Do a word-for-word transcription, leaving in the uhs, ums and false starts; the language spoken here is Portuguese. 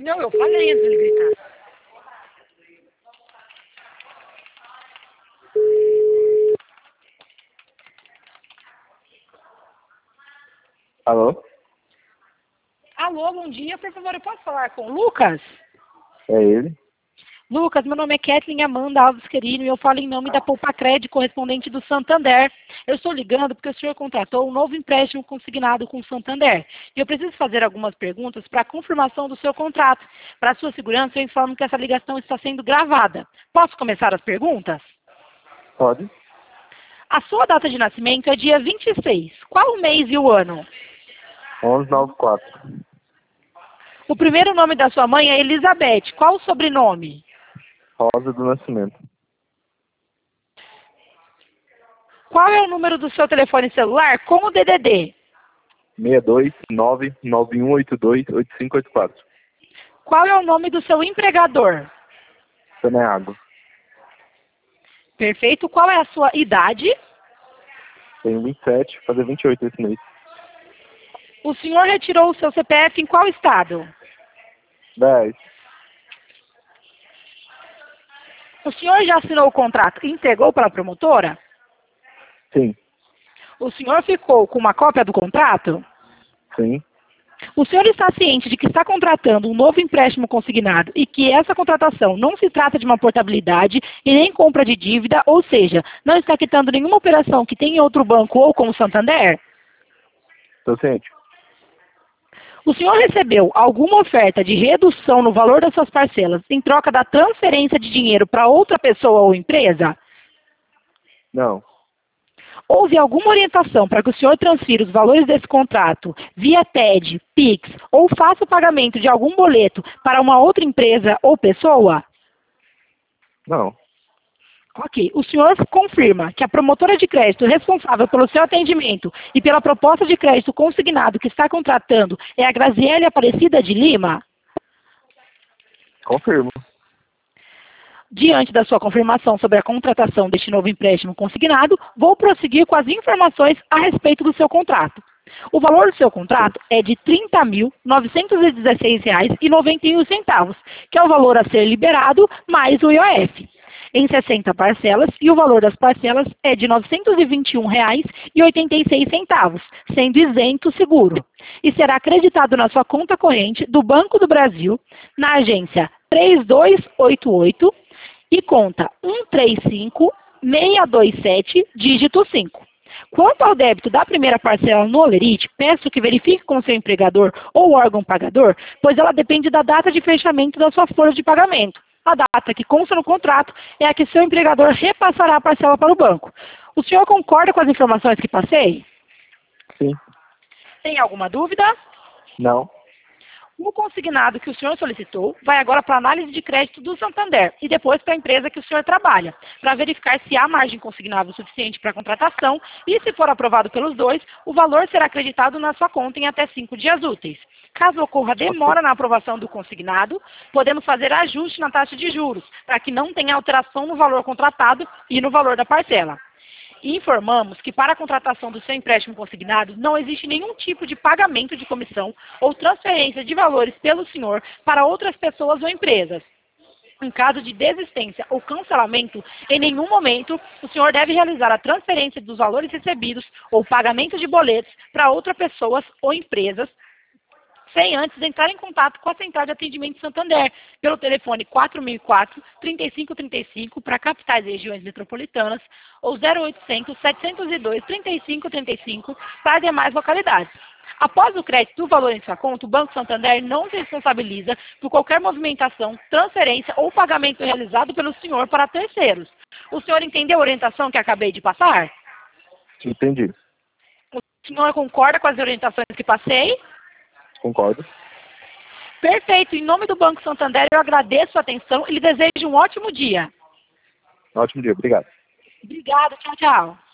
Não, eu falei antes de ele gritar. Alô? Alô, bom dia. Por favor, eu posso falar com o Lucas? É ele? Lucas, meu nome é Kathleen Amanda Alves Querino e eu falo em nome da Poupa Crédito, correspondente do Santander. Eu estou ligando porque o senhor contratou um novo empréstimo consignado com o Santander. E eu preciso fazer algumas perguntas para a confirmação do seu contrato. Para sua segurança, eu informo que essa ligação está sendo gravada. Posso começar as perguntas? Pode? A sua data de nascimento é dia vinte e seis. Qual o mês e o ano? onze noventa e quatro. O primeiro nome da sua mãe é Elizabeth. Qual o sobrenome? Rosa do Nascimento. Qual é o número do seu telefone celular com o D D D? seis dois nove nove um oito dois oito cinco oito quatro. Qual é o nome do seu empregador? Saneago. Perfeito. Qual é a sua idade? Tenho vinte e sete, fazer vinte e oito esse mês. O senhor retirou o seu C P F em qual estado? dez. O senhor já assinou o contrato e entregou para a promotora? Sim. O senhor ficou com uma cópia do contrato? Sim. O senhor está ciente de que está contratando um novo empréstimo consignado e que essa contratação não se trata de uma portabilidade e nem compra de dívida, ou seja, não está quitando nenhuma operação que tem em outro banco ou com o Santander? Estou ciente. O senhor recebeu alguma oferta de redução no valor das suas parcelas em troca da transferência de dinheiro para outra pessoa ou empresa? Não. Houve alguma orientação para que o senhor transfira os valores desse contrato via T E D, Pix ou faça o pagamento de algum boleto para uma outra empresa ou pessoa? Não. Ok. O senhor confirma que a promotora de crédito responsável pelo seu atendimento e pela proposta de crédito consignado que está contratando é a Graziele Aparecida de Lima? Confirmo. Diante da sua confirmação sobre a contratação deste novo empréstimo consignado, vou prosseguir com as informações a respeito do seu contrato. O valor do seu contrato é de trinta mil novecentos e dezesseis reais e noventa e um centavos, que é o valor a ser liberado mais o I O F, em sessenta parcelas, e o valor das parcelas é de novecentos e vinte e um reais e oitenta e seis centavos, sendo isento o seguro, e será acreditado na sua conta corrente do Banco do Brasil, na agência três dois oito oito e conta um três cinco seis dois sete, dígito cinco. Quanto ao débito da primeira parcela no Olerite, peço que verifique com seu empregador ou órgão pagador, pois ela depende da data de fechamento da sua folha de pagamento. A data que consta no contrato é a que seu empregador repassará a parcela para o banco. O senhor concorda com as informações que passei? Sim. Tem alguma dúvida? Não. O consignado que o senhor solicitou vai agora para a análise de crédito do Santander e depois para a empresa que o senhor trabalha, para verificar se há margem consignável suficiente para a contratação e, se for aprovado pelos dois, o valor será acreditado na sua conta em até cinco dias úteis. Caso ocorra demora na aprovação do consignado, podemos fazer ajuste na taxa de juros, para que não tenha alteração no valor contratado e no valor da parcela. E informamos que para a contratação do seu empréstimo consignado não existe nenhum tipo de pagamento de comissão ou transferência de valores pelo senhor para outras pessoas ou empresas. Em caso de desistência ou cancelamento, em nenhum momento o senhor deve realizar a transferência dos valores recebidos ou pagamento de boletos para outras pessoas ou empresas, sem antes entrar em contato com a Central de Atendimento Santander, pelo telefone quatro mil e quatro, trinta e cinco trinta e cinco para capitais e regiões metropolitanas, ou zero oitocentos, setecentos e dois, trinta e cinco trinta e cinco para demais localidades. Após o crédito do valor em sua conta, o Banco Santander não se responsabiliza por qualquer movimentação, transferência ou pagamento realizado pelo senhor para terceiros. O senhor entendeu a orientação que acabei de passar? Entendi. O senhor concorda com as orientações que passei? Concordo. Perfeito. Em nome do Banco Santander, eu agradeço a atenção e lhe desejo um ótimo dia. Ótimo dia. Obrigado. Obrigada. Tchau, tchau.